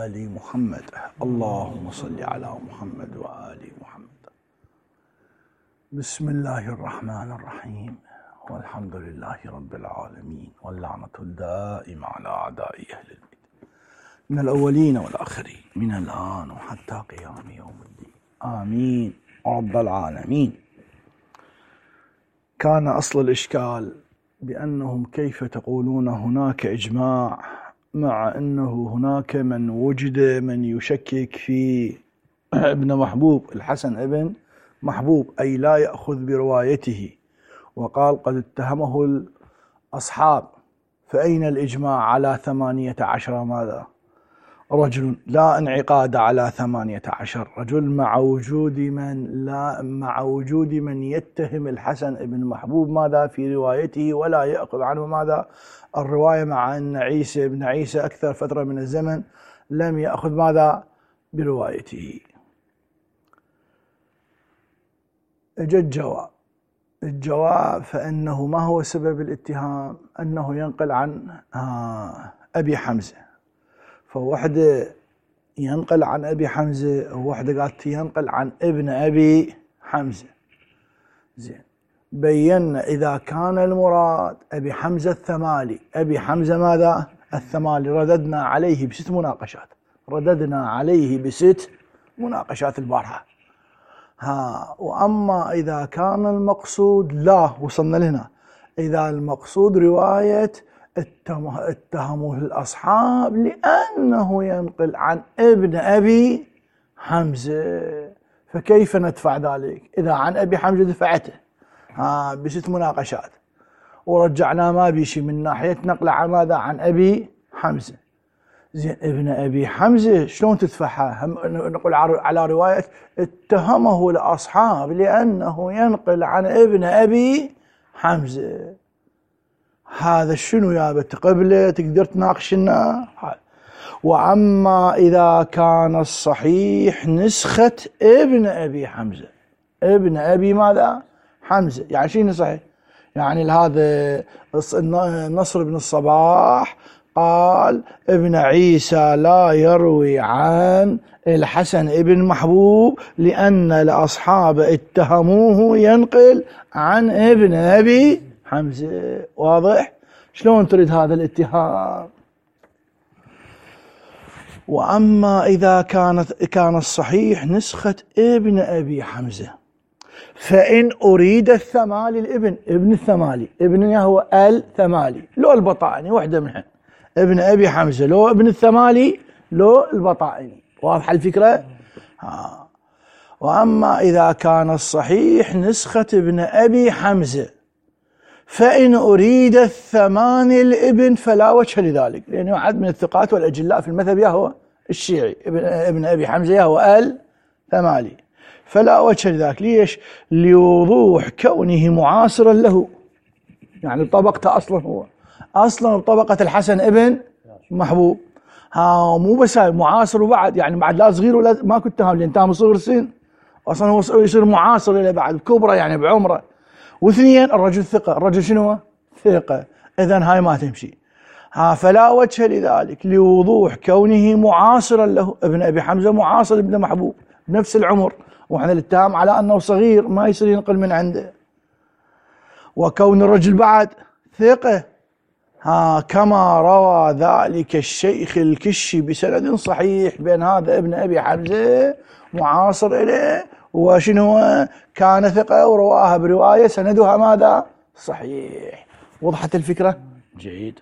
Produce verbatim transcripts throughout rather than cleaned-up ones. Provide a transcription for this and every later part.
آل محمد. اللهم صل على محمد وآل محمد. بسم الله الرحمن الرحيم، والحمد لله رب العالمين، واللعنة الدائمة على أعداء أهل البيت من الأولين والآخرين من الآن وحتى قيام يوم الدين، آمين رب العالمين. كان أصل الإشكال بأنهم كيف تقولون هناك إجماع مع أنه هناك من وجد من يشكك في ابن محبوب الحسن ابن محبوب، أي لا يأخذ بروايته، وقال قد اتهمه الأصحاب، فأين الإجماع على ثمانية عشر ماذا رجل؟ لا انعقاد على ثمانية عشر رجل مع وجود من لا مع وجود من يتهم الحسن ابن محبوب ماذا في روايته ولا يأخذ عنه ماذا الرواية، مع أن عيسى ابن عيسى أكثر فترة من الزمن لم يأخذ ماذا بروايته. اجى الجواب الجواب فإنه ما هو سبب الاتهام؟ أنه ينقل عن أبي حمزة، فوحدة ينقل عن أبي حمزة ووحدة قالت ينقل عن ابن أبي حمزة. زين، بينا إذا كان المراد أبي حمزة الثمالي، أبي حمزة ماذا الثمالي، رددنا عليه بست مناقشات رددنا عليه بست مناقشات البارحة. ها وأما إذا كان المقصود لا وصلنا لهنا، إذا المقصود رواية اتهمه الأصحاب لأنه ينقل عن ابن أبي حمزة، فكيف ندفع ذلك؟ إذا عن أبي حمزة دفعته ها بست مناقشات ورجعنا ما بيشي من ناحية نقل عن ماذا عن أبي حمزة. زين، ابن أبي حمزة شلون تدفعها؟ نقول على رواية اتهمه الأصحاب لأنه ينقل عن ابن أبي حمزة. هذا شنو يا بنت قبله تقدر تناقشنا؟ وأما إذا كان الصحيح نسخة ابن أبي حمزة، ابن أبي ماذا حمزة، يعني شنو صحيح؟ يعني هذا نصر بن الصباح قال ابن عيسى لا يروي عن الحسن ابن محبوب لأن الأصحاب اتهموه ينقل عن ابن أبي حمزة. واضح؟ شلون تريد هذا الاتهام؟ وأما إذا كانت كان الصحيح نسخة ابن أبي حمزة، فإن أريد الثمالي الابن ابن الثمالي ابن هو الثمالي لو البطائني وحدة منها، ابن أبي حمزة لو ابن الثمالي لو البطائني. واضحة الفكرة؟ ها. وأما إذا كان الصحيح نسخة ابن أبي حمزة، فإن أريد الثماني الابن فلا وجه لذلك، لأنه عد من الثقات والأجلاء في المذهب يهو الشيعي ابن, ابن أبي حمزة يهو الثمالي، فلا وجه لذلك. ليش؟ لوضوح كونه معاصرا له، يعني طبقته أصلا هو أصلا طبقة الحسن ابن محبوب، ها مو بس معاصر وبعد يعني بعد لا صغير ولا ما كنت تهم لأن تهم صغر السن، أصلا هو يصير معاصر إلى بعد كبرى يعني بعمره. واثنين الرجل ثقة، الرجل شنو ثقة، إذن هاي ما تمشي. ها فلا وجه لذلك لوضوح كونه معاصرا له، ابن أبي حمزة معاصر ابن محبوب بنفس العمر، وإحنا الاتهام على أنه صغير ما يصير ينقل من عنده، وكون الرجل بعد ثقة، ها كما روى ذلك الشيخ الكشي بسند صحيح بأن هذا ابن أبي حمزة معاصر إليه وشنو كان ثقة ورواها برواية سندها ماذا صحيح. وضحت الفكرة؟ جيد.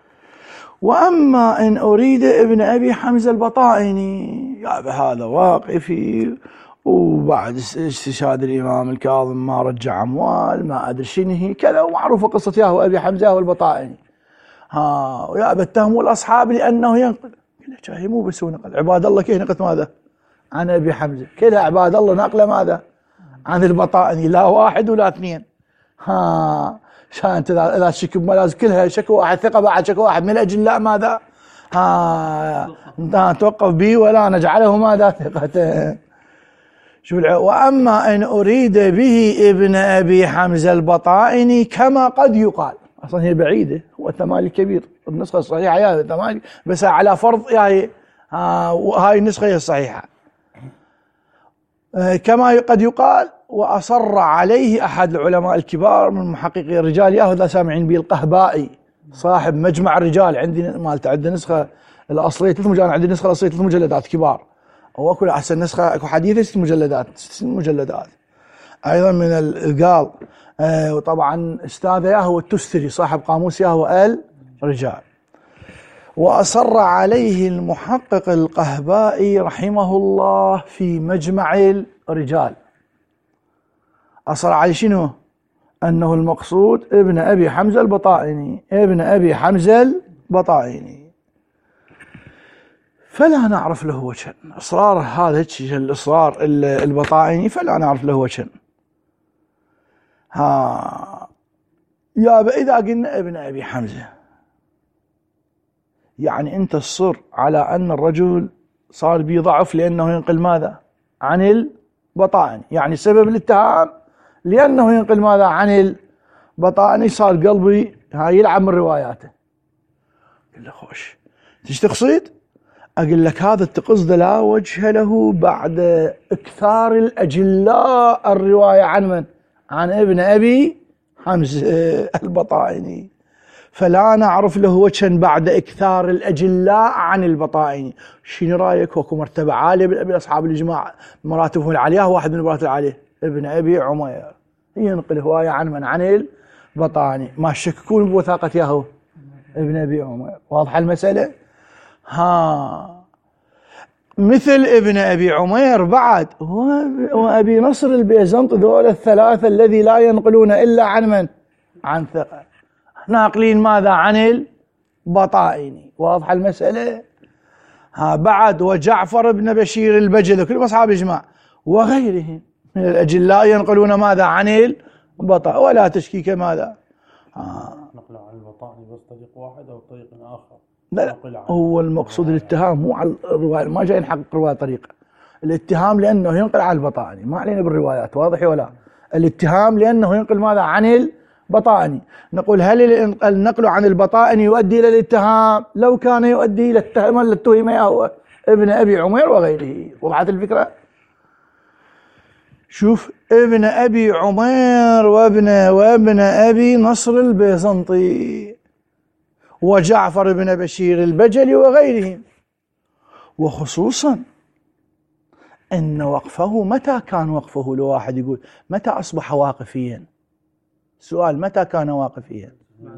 وأما إن أريد ابن أبي حمزة البطائني، يعني هذا واقفي وبعد استشهاد الإمام الكاظم ما رجع أموال ما أدري شنو كذا، ومعروفة قصة ياهو أبي حمزة ياهو البطائني. ها ويا بتهموا الأصحاب لأنه ينقل، هي مو بس هو نقل، عباد الله كيف نقلت ماذا عن أبي حمزة، كذا عباد الله نقله ماذا عن البطائني، لا واحد ولا اثنين. ها شانت إذا شكوا لازم كلها شكوا واحد ثقة بعد شكوا واحد من أجل لا ماذا ها توقف به ولا نجعله ماذا ثقة. شو وأما إن أريد به ابن أبي حمزة البطائني كما قد يقال، أصلا هي بعيدة، هو الثمالي كبير النسخة الصحيحة يا ثمالي بس على فرض يعني ها وهاي النسخة هي الصحيحة. كما قد يقال وأصر عليه أحد العلماء الكبار من محققي الرجال ياهو ذا سامعين به القهبائي صاحب مجمع الرجال، عندي مالته عنده نسخة الأصلية ثلاث مجلدات، عندي نسخة الأصلية ثلاث مجلدات كبار، وأكو أحسن نسخة أكو حديثة ست مجلدات ست مجلدات أيضا من القال. آه وطبعا أستاذه ياهو التستري صاحب قاموس ياهو الرجال. وأصر عليه المحقق القهبائي رحمه الله في مجمع الرجال، أصر عليه شنو؟ أنه المقصود ابن أبي حمزة البطائني، ابن أبي حمزة البطائني. فلا نعرف له وجها، إصرار هذا الإصرار البطائني فلا نعرف له وجها. ها يا إذا قلنا ابن أبي حمزة يعني أنت تصر على أن الرجل صار بيه ضعف لأنه ينقل ماذا؟ عن البطائني، يعني سبب الاتهام لأنه ينقل ماذا؟ عن البطائني، صار قلبي هاي يلعب من رواياته. قل له خوش تيش تقصد؟ أقول لك هذا التقصد لا وجه له بعد إكثار الأجلاء الرواية عن من؟ عن ابن أبي حمزة البطائني، فلا نعرف له وجها بعد إكثار الأجلاء عن البطائني. شنو رأيك؟ وكو مرتبة عالية بالأصحاب الإجماع مراتبهم العالية، واحد من المراتب العالية ابن أبي عمير ينقل هواية عن من؟ عن البطائني، ما شككون بوثاقة ياهو ابن أبي عمير. واضحة المسألة؟ ها مثل ابن أبي عمير بعد وأبي نصر البيزنطي، ذول الثلاثة الذي لا ينقلون إلا عن من؟ عن ثقة، ناقلين ماذا؟ عن البطائني. واضحة المسألة؟ ها بعد وجعفر بن بشير البجلي كلهم أصحاب إجماع وغيرهم من الأجلاء ينقلون ماذا؟ عن البطائني، ولا تشكيك ماذا؟ ها نقل عن البطائني بس طريق واحد أو طريق آخر؟ لا هو المقصود الاتهام مو على الرواية، ما جاي نحقق رواية طريقة الاتهام لأنه ينقل عن البطائني، ما علينا بالروايات. واضح ولا؟ الاتهام لأنه ينقل ماذا؟ عن البطائني. نقول هل النقل عن البطائني يؤدي إلى الاتهام؟ لو كان يؤدي إلى التهم لاتهم هو ابن أبي عمير وغيره. وضحت الفكرة؟ شوف ابن أبي عمير وابن وابن أبي نصر البيزنطي وجعفر بن بشير البجلي وغيرهم. وخصوصا أن وقفه متى كان وقفه؟ لو واحد يقول متى أصبح واقفيا؟ سؤال متى كان واقفيا؟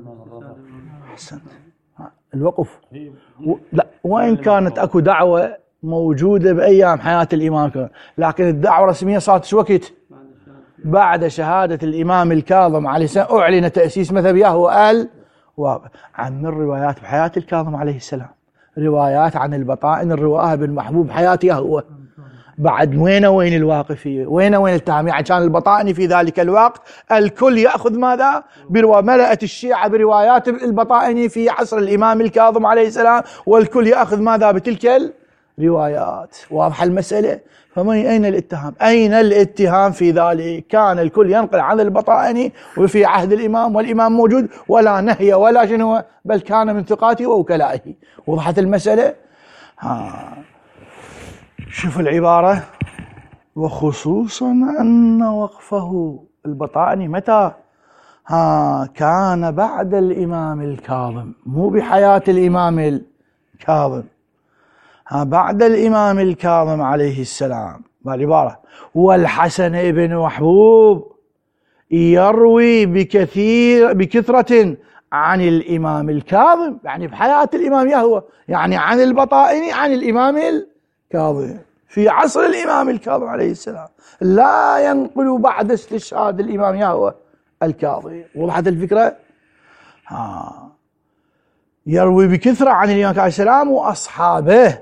أحسنت. الوقف و... لا وإن كانت أكو دعوة موجودة بأيام حياة الإمام، لكن الدعوة الرسمية صارت شو وقت؟ بعد شهادة الإمام الكاظم عليه السلام أعلن تأسيس مذهب ياهو الواقع. عن الروايات بحياة الكاظم عليه السلام، روايات عن البطائن الرواها بالمحبوب حياة ياهو، بعد وين وين الواقفية؟ وين وين التهم؟ يعني كان البطائني في ذلك الوقت الكل يأخذ ماذا؟ بروا ملأت الشيعة بروايات البطائني في عصر الإمام الكاظم عليه السلام، والكل يأخذ ماذا؟ بتلك الروايات. واضحة المسألة؟ فمن أين الاتهام؟ أين الاتهام في ذلك؟ كان الكل ينقل عن البطائني وفي عهد الإمام والإمام موجود، ولا نهي ولا شنو، بل كان من ثقاته ووكلائه. وضحت المسألة؟ ها شوف العبارة. وخصوصا أن وقفه البطائني متى؟ ها كان بعد الإمام الكاظم، مو بحياة الإمام الكاظم، ها بعد الإمام الكاظم عليه السلام. بالعبارة والحسن بن محبوب يروي بكثير بكثرة عن الإمام الكاظم، يعني بحياة الإمام يهوى، يعني عن البطائني عن الإمام الكاظم في عصر الإمام الكاظم عليه السلام، لا ينقل بعد استشهاد الإمام يهوى الكاظم. وضحت الفكرة؟ ها يروي بكثرة عن الإمام عليه السلام وأصحابه،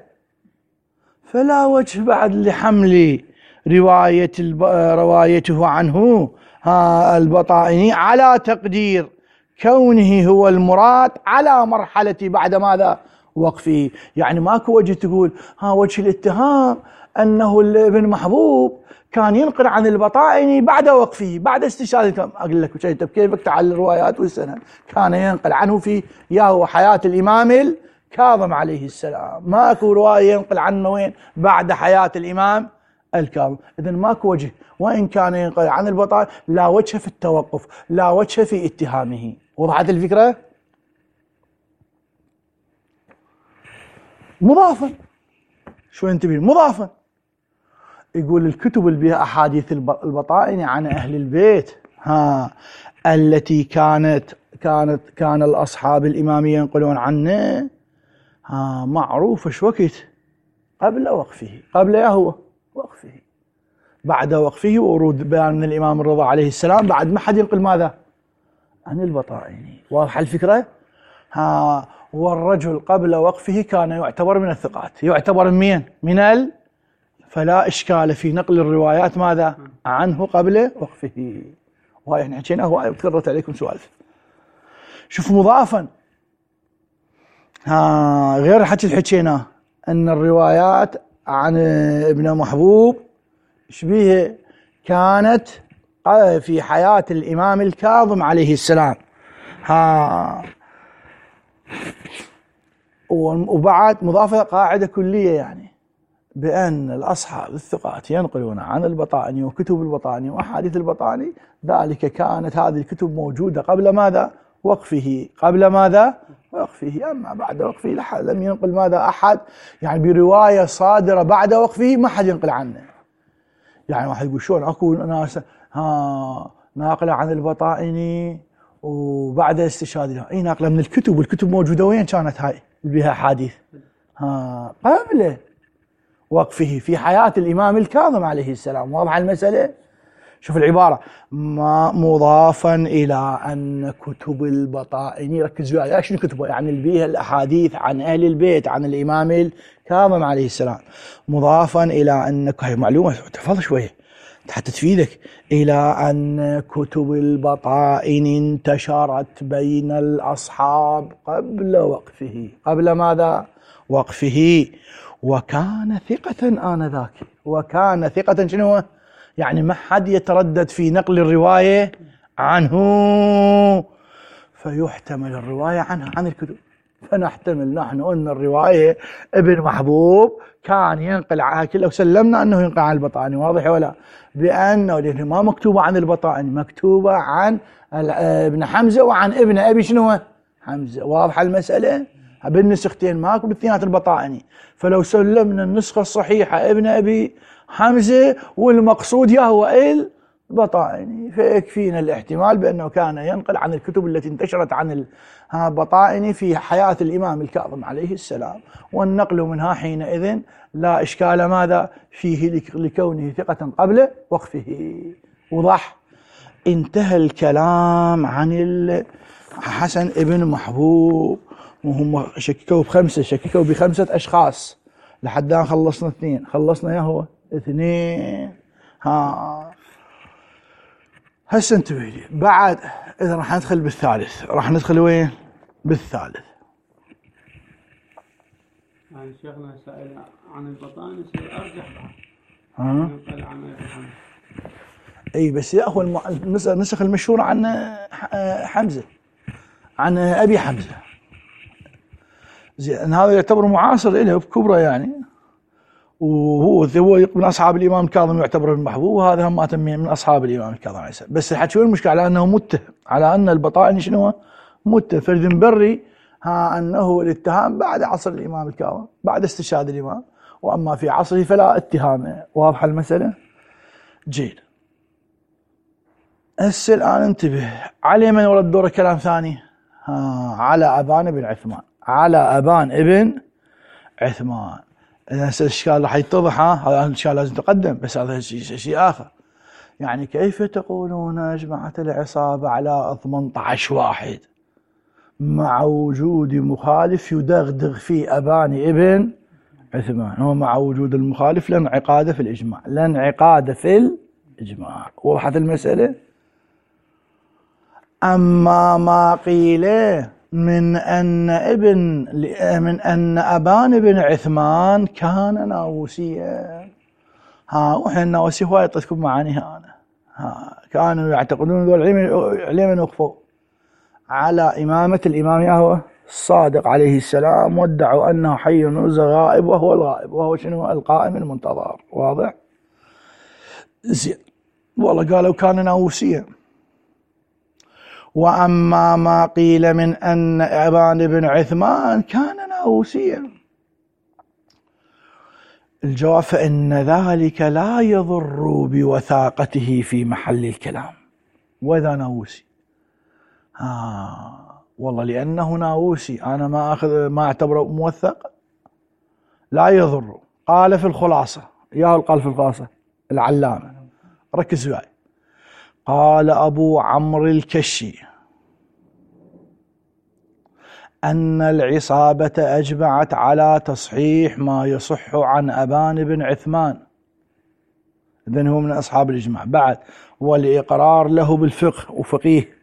فلا وجه بعد لحمل رواية روايته عنه ها البطائني على تقدير كونه هو المراد على مرحلة بعد ماذا؟ وقفه. يعني ماكو وجه تقول ها وجه الاتهام أنه ابن محبوب كان ينقل عن البطائني بعد وقفه بعد استشهاد. أقول لك شيء كيفك تعال الروايات والسند، كان ينقل عنه في ياهو حياة الإمام كاظم عليه السلام، ماكو رواية ينقل عنه وين بعد حياة الإمام الكاظم. إذن ماكو وجه، وإن كان ينقل عن البطاني لا وجه في التوقف، لا وجه في اتهامه. وضحت الفكرة؟ مضافا، شو انتبه، مضافا يقول الكتب اللي بها أحاديث البطائن عن أهل البيت ها التي كانت كانت كان الأصحاب الإمام ينقلون عنه ها معروفة شو وقت قبل وقفه، قبل يهو وقفه، بعد وقفه ورود بيان من الإمام الرضا عليه السلام بعد ما حد ينقل ماذا عن البطائن. واضح الفكرة؟ ها والرجل قبل وقفه كان يعتبر من الثقات، يعتبر من مين؟ من ال فلا إشكال في نقل الروايات ماذا عنه قبل وقفه. وهاي احنا حكينا، هو تكررت عليكم سوالف. شوف مضافا ها غير الحكي اللي حكيناه ان الروايات عن ابن محبوب شبيه كانت في حياة الإمام الكاظم عليه السلام ها، وبعد مضافة قاعدة كلية يعني بأن الأصحاب الثقات ينقلون عن البطائن وكتب البطائن وأحاديث البطائن، ذلك كانت هذه الكتب موجودة قبل ماذا وقفه، قبل ماذا وقفه. أما بعد وقفه لم ينقل ماذا أحد، يعني برواية صادرة بعد وقفه ما حد ينقل عنه. يعني واحد يقول شلون أكو ناس ها ناقلة عن البطائن وبعد استشهاد، اي ناقلة من الكتب، والكتب موجودة وين كانت هاي اللي بها حديث ها قبل وقفه في حياة الإمام الكاظم عليه السلام. واضح المسألة؟ شوف العبارة ما مضافا إلى أن كتب البطائن، ركزوا عليها شنو كتبه، يعني اللي بيها الأحاديث عن أهل البيت عن الإمام الكاظم عليه السلام، مضافا إلى أن هاي معلومة تحفظ شوية حتى تفيدك، إلى أن كتب البطائن انتشرت بين الأصحاب قبل وقفه، قبل ماذا وقفه، وكان ثقة آنذاك، وكان ثقة شنو يعني ما حد يتردد في نقل الرواية عنه، فيحتمل الرواية عنها عن الكتب. فنحتمل نحن أن الرواية ابن محبوب كان ينقل عنها كله، وسلمنا أنه ينقل عن البطائن. واضح ولا؟ بأنه لأنه ما مكتوبة عن البطائن، مكتوبة عن ابن حمزة وعن ابن أبي شنو حمزة. واضح المسألة؟ بالنسختين ماكو بالاثنينات البطائني. فلو سلمنا النسخة الصحيحة ابن أبي حمزة والمقصود يهو البطائني، فيكفينا الاحتمال بأنه كان ينقل عن الكتب التي انتشرت عن البطائن في حياة الإمام الكاظم عليه السلام، والنقل منها حينئذ لا إشكال ماذا فيه لكونه ثقة قبل وقفه. وضح؟ انتهى الكلام عن حسن ابن محبوب، وهم شككوا بخمسة، شككوا بخمسة أشخاص لحد الآن خلصنا اثنين، خلصنا ياهو اثنين. ها هسه انتبه لي بعد، إذا راح ندخل بالثالث، راح ندخل وين بالثالث. يعني شيخنا سأل عن البطائن يصير أرجح ها قال عن ابن حمزة. اي بس ياخذ النسخ المشهورة عن حمزة، عن أبي حمزة، زين هذا يعتبر معاصر له بكبره يعني، وهو هو من أصحاب الإمام الكاظم يعتبر المحبوب، وهذا هم من أصحاب الإمام الكاظم عليه السلام. بس الحكي المشكلة على أنه متهم، على أن البطائن شنو متهم، فالذنبري ها أنه الاتهام بعد عصر الإمام الكاظم، بعد استشهاد الإمام، وأما في عصره فلا اتهام. واضحة المسألة؟ جيد. هسه الآن انتبه على من ورد دور كلام ثاني، ها على أبان بن عثمان، على أبان ابن عثمان. إذا هسه الإشكال راح يتضح، هذا الإشكال لازم تقدم، بس هذا شيء آخر. يعني كيف تقولون أجمعت العصابة على ثمانية عشر واحد مع وجود مخالف يدغدغ في أبان ابن عثمان، هو مع وجود المخالف لا انعقاد في الإجماع، لا انعقاد في الإجماع. وضحت المسألة؟ أما ما قيل من أن ابن من أن أبان بن عثمان كان ناووسيا، ها وحين الناووسي هو يعطيكم معانيها أنا، ها كانوا يعتقدون ذول علما وقفوا على إمامة الإمام يهوه الصادق عليه السلام وادعوا أنه حي غائب وهو الغائب، وهو شنو؟ القائم المنتظر. واضح؟ زين. والله قالوا كان ناووسيا. وأما ما قيل من أن أبان بن عثمان كان ناووسيا، الجواب فإن ذلك لا يضر بوثاقته في محل الكلام. وإذا ناووسي آه والله لأنه ناووسي أنا ما أخذ ما أعتبره موثق، لا يضر. قال في الخلاصة، يا قال في الخلاصة العلامة، ركز وياي، قال أبو عمرو الكشي أن العصابة أجمعت على تصحيح ما يصح عن أبان بن عثمان، إذن هو من أصحاب الإجماع. بعد والإقرار له بالفقه وفقيه.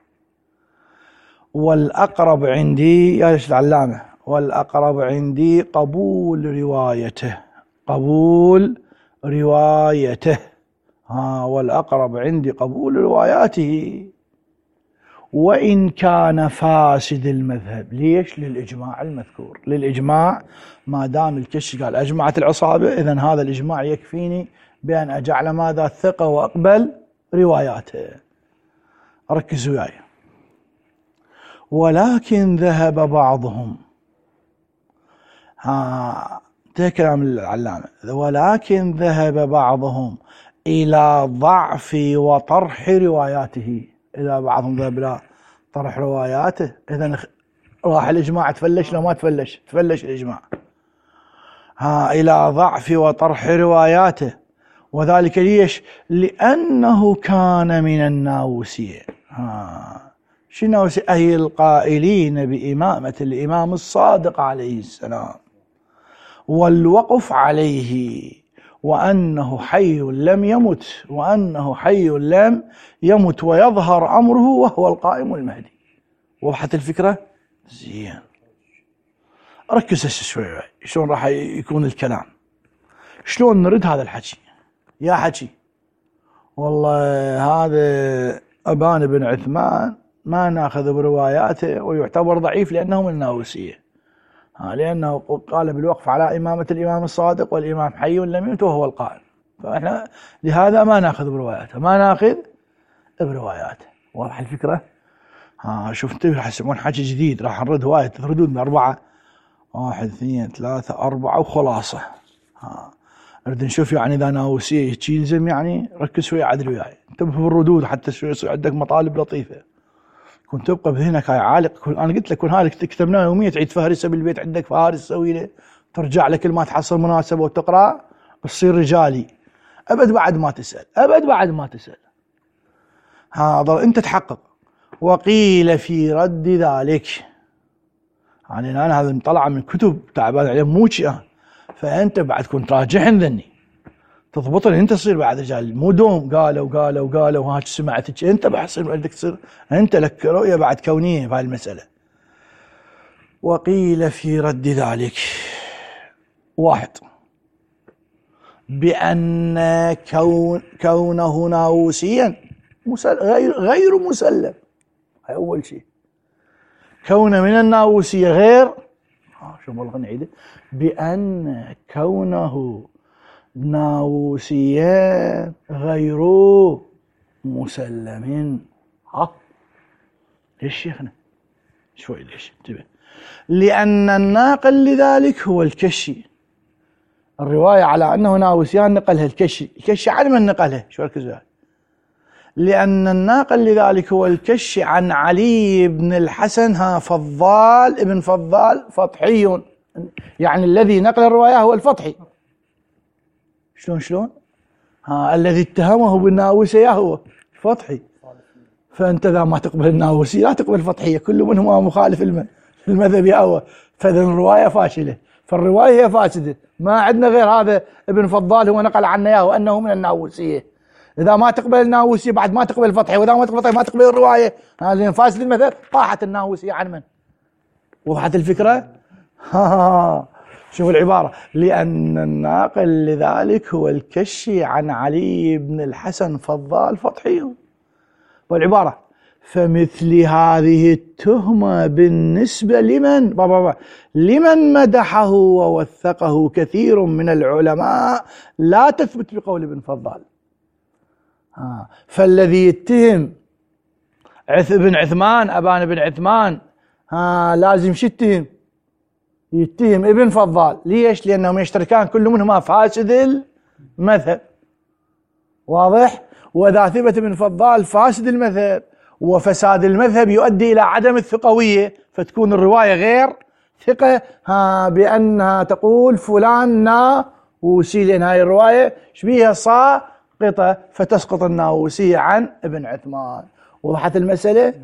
والأقرب عندي يا العلامة، والأقرب عندي قبول روايته، قبول روايته ها والأقرب عندي قبول رواياته وإن كان فاسد المذهب. ليش؟ للإجماع المذكور، للإجماع. ما دام الكشي قال أجمعت العصابة، إذن هذا الإجماع يكفيني بأن أجعل ماذا؟ الثقة وأقبل رواياته. ركزوا وياي. ولكن ذهب بعضهم، ها ده كلام العلامة، ولكن ذهب بعضهم إلى ضعف وطرح رواياته. إذا بعضهم ذهب إلى طرح رواياته، إذن راح الإجماع تفلش. لو ما تفلش تفلش الإجماع. ها إلى ضعف وطرح رواياته، وذلك ليش؟ لأنه كان من الناووسية. ها شنو؟ أي القائلين بإمامة الإمام الصادق عليه السلام والوقف عليه، وأنه حي لم يمت، وأنه حي لم يمت ويظهر أمره وهو القائم المهدي. وضحت الفكرة؟ زين. ركز هسه شوي شلون راح يكون الكلام، شلون نرد هذا الحكي. يا حكي والله هذا أبان بن عثمان ما ناخذ برواياته ويعتبر ضعيف لأنه من الناووسية، لأنه قال بالوقف على إمامة الإمام الصادق والإمام حي لم يمت وهو القائم، فإحنا لهذا ما ناخذ برواياته، ما ناخذ برواياته. واضح الفكرة؟ ها شوف انتبه راح يسمعون حكي جديد، راح نرد هواية ردود من أربعة، واحد اثنين ثلاثة أربعة وخلاصة. ها نريد نشوف يعني إذا ناووسية يلزم يعني ركز شوي عدل وياي، انتبه بالردود حتى شوي يصير عندك مطالب لطيفة. كنت تبقى بذهنك هاي عالق، انا قلت لك كن هاي كتبناها يوميا تعيد فهرسه بالبيت، عندك فهارس تسوي له، ترجع لك ما تحصل مناسبه وتقرا تصير رجالي. ابد بعد ما تسال، ابد بعد ما تسال. هذا انت تحقق. وقيل في رد ذلك، يعني انا هذا طلع من كتب تعبان عليه موشي انا، فانت بعد كنت راجعن ذني تضبط انت تصير بعد رجال، مو دوم قالوا قالوا قالوا وهاك سمعتك انت بحصل بدك تصير انت لك رؤيه بعد كونيه في هاي المساله. وقيل في رد ذلك واحد بان كون كونه ناووسيا غير غير مسلم. هاي اول شيء، كونه من الناووسيه غير اه شوف والله نعيده، بان كونه ناووسيا غير مسلم. ها ليش شيخنا؟ شوي ليش؟ انتبه. لأن الناقل لذلك هو الكشي. الرواية على أنه ناووسيان نقلها الكشي، الكشي عن من نقلها؟ شو ركز وياي. لأن الناقل لذلك هو الكشي عن علي بن الحسن ها فضال ابن فضال فطحي، يعني الذي نقل الرواية هو الفطحي. شلون شلون؟ ها الذي اتهمه بالناووسية هو فطحي، فأنت إذا ما تقبل الناووسية لا تقبل الفطحية، كل منهما مخالف المذهب هو، فإذا الرواية فاشلة، فالرواية هي فاسدة. ما عندنا غير هذا ابن فضال هو نقل عنا إياه وأنه من الناووسية. إذا ما تقبل الناووسية بعد ما تقبل الفطحية، وإذا ما تقبل الفطحية ما تقبل الرواية، هذا فاسد المذهب، طاحت الناووسية عن من؟ وضحت الفكرة؟ ها شوف العبارة، لأن الناقل لذلك هو الكشي عن علي بن الحسن فضال فطحي. والعبارة فمثل هذه التهمة بالنسبة لمن بابا لمن مدحه ووثقه كثير من العلماء لا تثبت بقول ابن فضال. آه. فالذي يتهم ابن عثمان أبان بن عثمان آه لازم شو يتهم؟ يتهم ابن فضال. ليش؟ لأنهم يشتركان كل منهما فاسد المذهب. واضح؟ وإذا ثبت ابن فضال فاسد المذهب وفساد المذهب يؤدي إلى عدم الثقوية، فتكون الرواية غير ثقة ها بأنها تقول فلان ناووسي، لأن هاي الرواية شبيهة ساقطة فتسقط الناووسية عن ابن عثمان. وضحت المسألة؟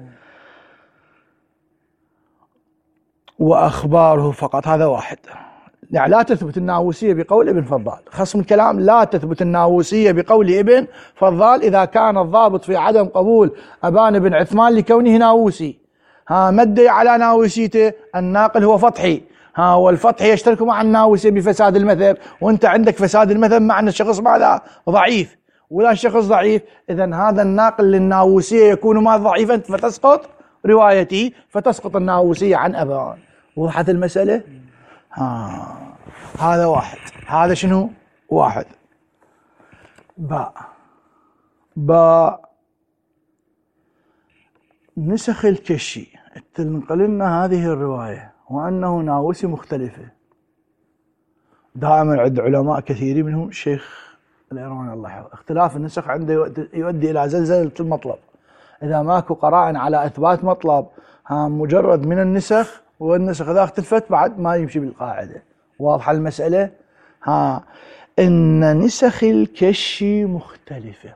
وأخباره فقط هذا واحد، يعني لا تثبت الناووسية بقول ابن فضال. خصم الكلام لا تثبت الناووسية بقول ابن فضال إذا كان الضابط في عدم قبول أبان بن عثمان لكونه ناووسي. ها مدعي على ناووسيته الناقل هو فطحي، ها والفطحي يشترك مع الناووسي بفساد المذهب، وانت عندك فساد المذهب مع أن الشخص ماذا؟ ضعيف، ولا شخص ضعيف، إذن هذا الناقل للناووسية يكون ما ضعيفا فتسقط روايتي، فتسقط الناووسية عن أبان. وضحت المسألة؟ ها هذا واحد. هذا شنو؟ واحد. باء باء نسخ الكشي تنقل لنا هذه الرواية وأنه ناووسي مختلفة. دائما عند علماء كثيرين منهم الشيخ الإيراني الله يحفظه اختلاف النسخ عنده يؤدي إلى زلزلة المطلب. إذا ماكو قراءة على إثبات مطلب ها مجرد من النسخ، والنسخ إذا اختلفت بعد ما يمشي بالقاعدة. واضحة المسألة؟ ها إن نسخ الكشي مختلفة،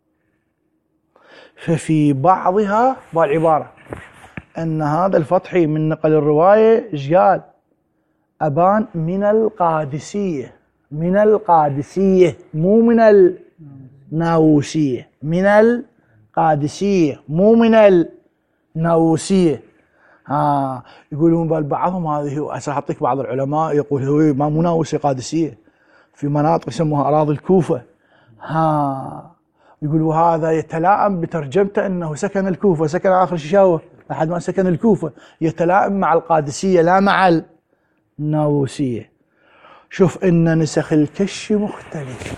ففي بعضها بالعبارة أن هذا الفطحي من نقل الرواية إيش قال؟ أبان من القادسية، من القادسية مو من الناووسية، من القادسية مو من الناووسية. ها يقولون بل بعضهم هذه أعطيك بعض العلماء يقول هو ما مناوسي قادسية في مناطق يسموها أراضي الكوفة. ها يقولوا هذا يتلائم بترجمته أنه سكن الكوفة، سكن آخر شيشاوة لحد ما سكن الكوفة، يتلائم مع القادسية لا مع الناووسية. شوف إن نسخ الكشي مختلفة،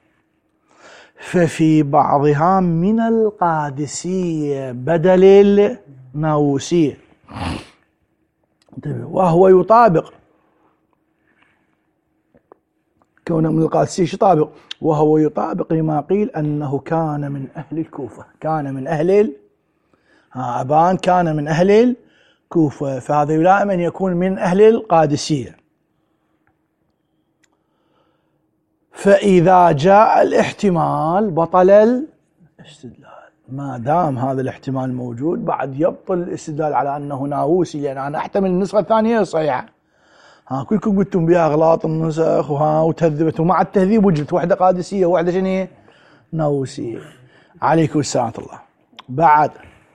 ففي بعضها من القادسية بدل الناووسية، وهو يطابق كونه من القادسية يطابق وهو يطابق لما قيل أنه كان من أهل الكوفة، كان من أهل ال... ها أبان كان من أهل الكوفة، فهذا يلائم أن يكون من أهل القادسية. فإذا جاء الاحتمال بطل الاستدلال. ما دام هذا الاحتمال موجود بعد يبطل الاستدلال على أنه ناووسي، لأن أنا أحتمل النسخة الثانية صحيحة. ها كلكم قلتم بها أغلاط النسخ وها وتهذبت، ومع التهذيب وجدت واحدة قادسية وواحدة شنو ناووسية. عليكم السلام الله. بعد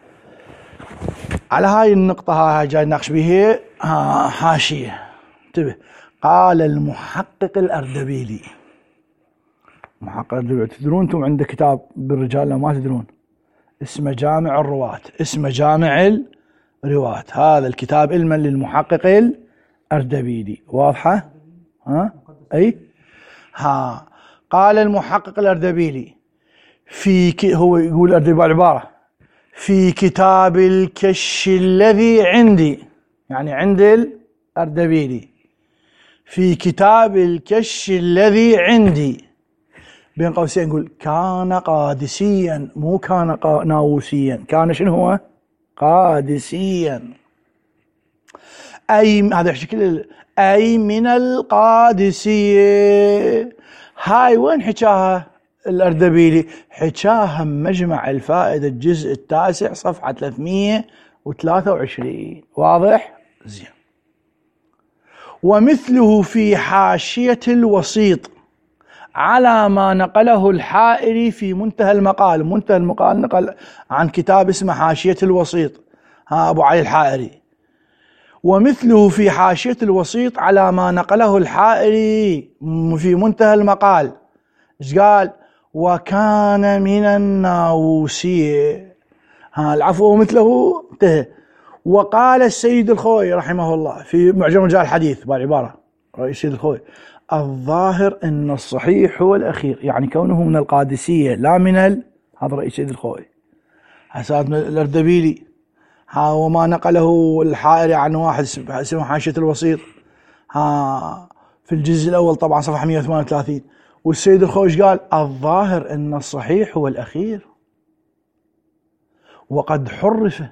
على هاي النقطة هاي جاي نناقش بها حاشية. انتبه، قال المحقق الأردبيلي، محقق الأردبيلي تدرون انتم عنده كتاب بالرجال لا ما تدرون اسمه جامع الرواة، اسمه جامع الرواة. هذا الكتاب علما للمحقق الأردبيلي. واضحة؟ ها؟ أي؟ ها قال المحقق الأردبيلي في ك... هو يقول الأردبيلي عبارة في كتاب الكش الذي عندي، يعني عند الأردبيلي، في كتاب الكش الذي عندي بين قوسين نقول كان قادسيا مو كان ناووسيا، كان شنو هو؟ قادسيا، أي هذا شكل أي من القادسية. هاي وين حكاها الأردبيلي؟ حكاها مجمع الفائدة الجزء التاسع صفحة ثلاثمئة وثلاثة وعشرين. واضح؟ زين. ومثله في حاشية الوسيط على ما نقله الحائري في منتهى المقال. منتهى المقال نقل عن كتاب اسمه حاشية الوسيط، ها أبو علي الحائري. ومثله في حاشية الوسيط على ما نقله الحائري في منتهى المقال. ايش قال؟ وكان من الناووسية. ها العفو ومثله انتهى. وقال السيد الخوئي رحمه الله في معجم رجال الحديث بالعبارة رئيس السيد الخوئي: الظاهر أن الصحيح هو الأخير، يعني كونه من القادسية لا من ال... هذا رئيس السيد الخوئي. حساد الأردبيلي ها وما نقله الحائري عن واحد اسمه حاشية الوسيط ها في الجزء الأول طبعا صفحة مئة وثمانية وثلاثين. والسيد الخوئي قال: الظاهر أن الصحيح هو الأخير، وقد حرف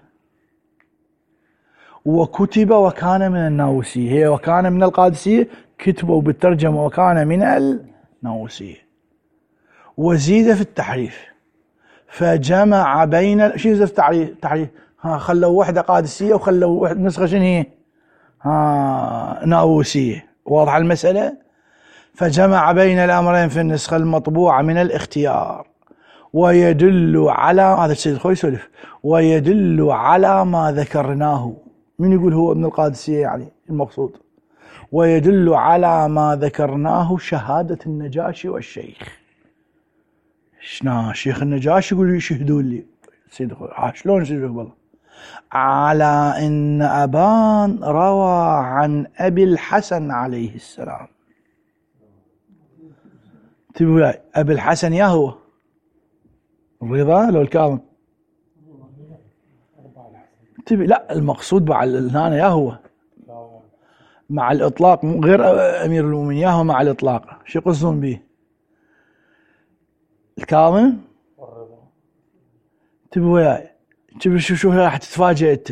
وكتب وكان من الناوسية. هي وكان من القادسية كتبوا بالترجمة وكان من الناوسية، وزيد في التحريف فجمع بين شو زيد في التحريف ها خلوا وحدة قادسية وخلوا وحدة نسخة شنو هي ها ناوسية. واضحة المسألة؟ فجمع بين الأمرين في النسخة المطبوعة من الاختيار، ويدل على هذا السيد الخوئي يسولف ويدل على ما ذكرناه. من يقول هو ابن القادسية يعني المقصود؟ ويدل على ما ذكرناه شهادة النجاشي والشيخ. شنا شيخ النجاشي يقول يشهدون لي سيد الخوئي شلون يشهدون والله على ان ابان روى عن ابي الحسن عليه السلام. تبي ابي الحسن يا هو الرضا لو الكاظم؟ تبي لا المقصود بعد هنا يا هو مع الاطلاق غير امير المؤمنين يا هو مع الاطلاق. شو يقصدون به؟ الكاظم تبي وياي تبي شو شو راح تتفاجئ انت.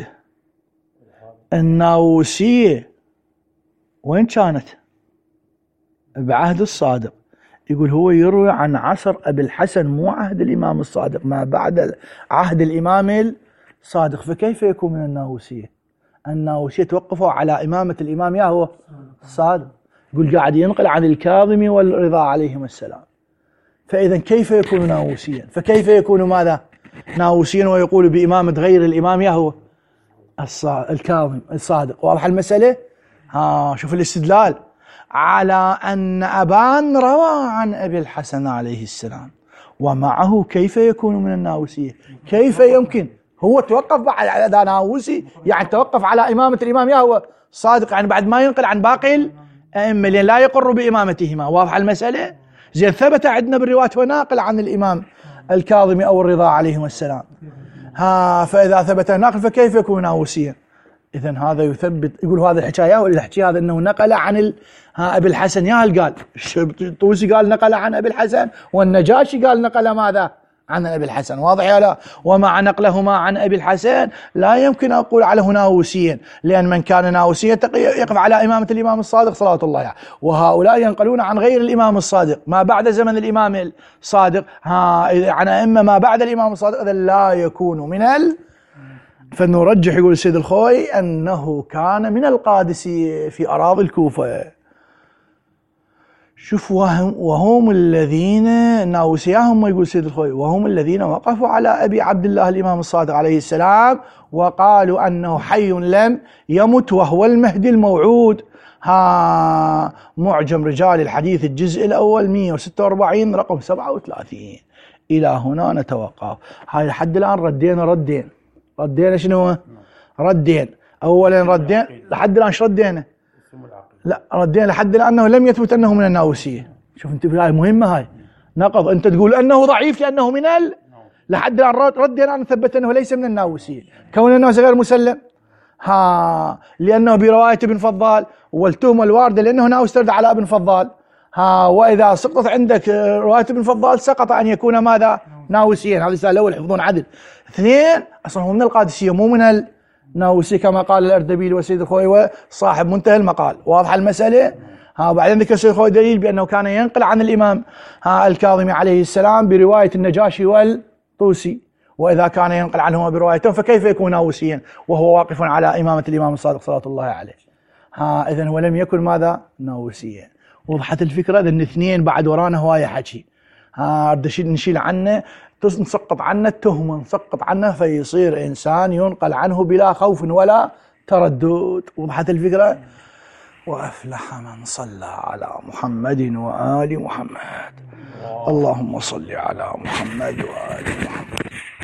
الناوسية وين كانت؟ بعهد الصادق. يقول هو يروي عن عصر ابي الحسن مو عهد الامام الصادق، ما بعد عهد الامام الصادق. فكيف يكون من الناوسية؟ الناوسية توقفوا على امامة الامام يا هو الصادق. يقول قاعد ينقل عن الكاظم والرضا عليهم السلام. فإذا كيف يكون ناوسيا؟ فكيف يكون ماذا؟ ناوسيا ويقول بإمامة غير الإمام يهو الكاظم الصادق. واضح المسألة؟ ها شوف الاستدلال على أن أبان روى عن أبي الحسن عليه السلام، ومعه كيف يكون من الناوسية؟ كيف يمكن؟ هو توقف على ناوسي يعني توقف على إمامة الإمام يهو الصادق، يعني بعد ما ينقل عن باقي الأئمة لأن لا يقر بإمامتهما. واضح المسألة؟ زين ثبت عندنا بالرواية وناقل عن الإمام الكاظم أو الرضا عليهم السلام. ها فإذا ثبت ناقل فكيف يكون ناوسيا؟ إذن هذا يثبت. يقول هذا الحكاية ولا الحكي هذا أنه نقل عن ال... ها أبي الحسن يا قال الطوسي قال نقل عن أبي الحسن، والنجاشي قال نقل ماذا عن أبي الحسن. واضح يا لا؟ ومع نقلهما عن أبي الحسن لا يمكن أن أقول عليه ناوسيا، لأن من كان ناوسيا يقف على إمامة الإمام الصادق صلوات الله عليه، وهؤلاء ينقلون عن غير الإمام الصادق ما بعد زمن الإمام الصادق ها عن أئمة ما بعد الإمام الصادق. إذا لا يكون من ال فنرجح يقول السيد الخوئي أنه كان من القادسية في أراضي الكوفة. شوف وهم, وهم الذين ناوسياهم ما يقول السيد الخوئي وهم الذين وقفوا على أبي عبد الله الإمام الصادق عليه السلام وقالوا أنه حي لم يمت وهو المهدي الموعود. ها معجم رجال الحديث الجزء الأول مئة وستة وأربعين رقم سبعة وثلاثين. إلى هنا نتوقف. هاي لحد الآن ردينا ردين ردينا شنو ردين أولا ردين لحد الآن ايش ردينا؟ لا ردينا لحد الآن أنه لم يثبت أنه من الناوسية. شوف انت هاي مهمة هاي نقض. انت تقول أنه ضعيف لأنه من ال لحد الآن ردينا أن ثبت أنه ليس من الناوسية. كون الناوسية غير مسلم ها لأنه برواية ابن فضال، والتهمة الواردة لأنه ناوس ترد على ابن فضال ها وإذا سقطت عندك رواية ابن فضال سقط أن يكون ماذا ناوسيا. هذا السؤال الأول يحفظون عدل. اثنين أصلا هو من القادسية مو من الناوسية كما قال الأردبيلي والسيد الخوئي وصاحب منتهى المقال. واضح المسألة؟ ها بعدين ذكر السيد الخوئي دليل بأنه كان ينقل عن الإمام ها الكاظم عليه السلام برواية النجاشي والطوسي، وإذا كان ينقل عنهما بروايتهم فكيف يكون ناوسيا وهو واقف على إمامة الإمام الصادق صلى الله عليه. ها إذن هو لم يكن ماذا ناوسيا. وضحت الفكرة. إذن اثنين بعد ورانا هواية حكي ها نشيل عنه نسقط عنه التهمة نسقط عنه فيصير إنسان ينقل عنه بلا خوف ولا تردد. وضحت الفكرة. وأفلح من صلى على محمد وآل محمد. اللهم صل على محمد وآل محمد.